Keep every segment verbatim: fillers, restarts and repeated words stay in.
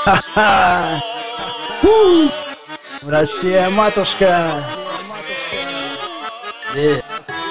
Ха-ха! Россия, матушка! Yeah.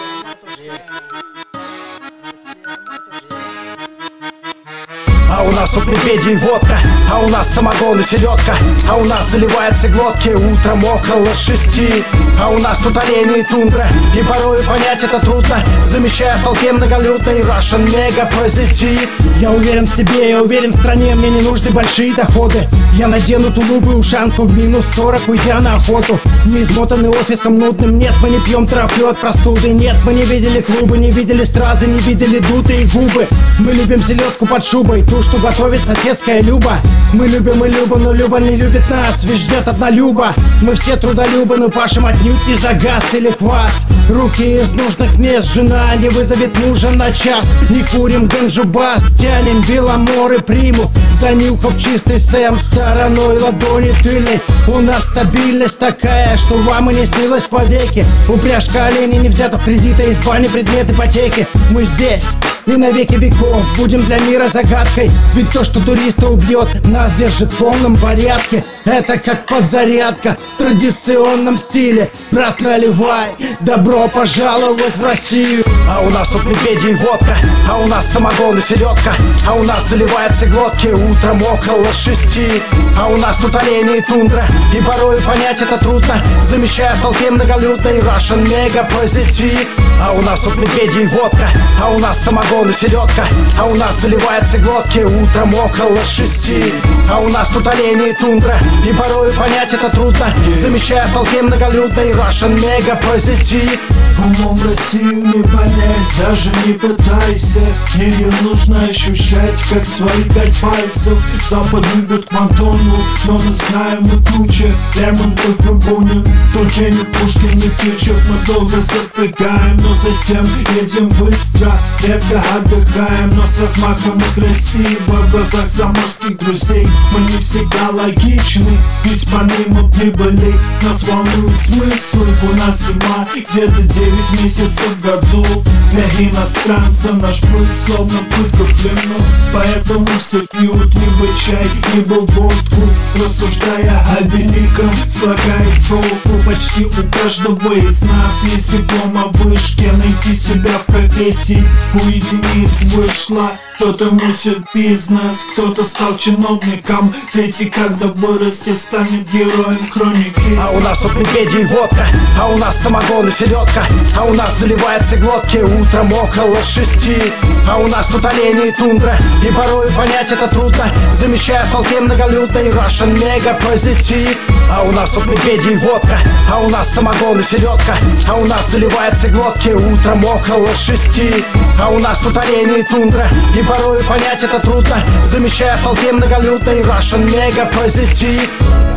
А у нас тут медведи и водка, а у нас самогон и селедка, а у нас заливаются глотки утром около шести. А у нас тут олени и тундра, и порой понять это трудно, замещая в толпе многолюдный Russian мега позитив. Я уверен в себе, я уверен в стране, мне не нужны большие доходы. Я надену тулупы и ушанку в минус сорок, уйдя на охоту. Не измотанный офисом нудным, нет, мы не пьем травлю от простуды. Нет, мы не видели клубы, не видели стразы, не видели дутые губы. Мы любим селедку под шубой, ту, что готовит соседская Люба. Мы любим и Люба, но Люба не любит нас, ведь ждет одна Люба. Мы все трудолюбы, но пашем отнюдь не за газ или квас. Руки из нужных мест, жена не вызовет мужа на час. Не курим ганджубас, тянем беломор и приму, занюхав чистый сэм стороной ладони тыльной. У нас стабильность такая, что вам и не снилось вовеки. Упряжка оленей не взята в кредиты, из бани предмет ипотеки. Мы здесь и на веки веков будем для мира загадкой. Ведь то, что туриста убьет, нас держит в полном порядке. Это как подзарядка в традиционном стиле. Брат, наливай, добро пожаловать в Россию. А у нас тут медведи и водка, а у нас самогон и селедка, а у нас заливаются глотки утром около шести. А у нас тут олени и тундра, и порой понять это трудно, замещая в толпе многолюдный Russian мега позитив. А у нас тут медведи и водка, а у нас самогон и селедка, а у нас заливаются глотки утром около шести. А у нас тут олени и тундра, и порой понять это трудно, замещая в толпе многолюдный Russian мега позитив. Умом Россию не понять, даже не пытайся. Ее нужно ощущать, как свои пять пальцев. Запад любит к Мадонну, но мы знаем и туча Лермонтов и Бунин, Тургенев, Пушкин и Тютчев. Мы долго запрягаем, но затем едем быстро. Редко отдыхаем, но с размахом и красиво. В глазах заморских друзей мы не всегда логичны, ведь помимо прибыли нас волнуют смыслы. У нас зима, где-то девять месяцев в году. Для иностранца наш быт словно пытка в плену. Поэтому все пьют либо чай, либо водку, рассуждая о великом, слагает толку. Почти у каждого из нас есть диплом о вышке. Найти себя в профессии у единиц вышло. Кто-то мутит бизнес, кто-то стал чиновником, третий, когда вырастет, станет героем хроники. А у нас тут медведи и водка, а у нас самогон и селедка, а у нас заливаются глотки утром около шести. А у нас тут олени и тундра, и порой понять это трудно, замещая в толпе многолюдный Russian мега позитив. А у нас тут медведи и водка, а у нас самогон и селедка, а у нас заливаются глотки утром около шести. А у нас тут олени и тундра, и порой понять это трудно, замещая в толпе многолюдный Russian мега позитив.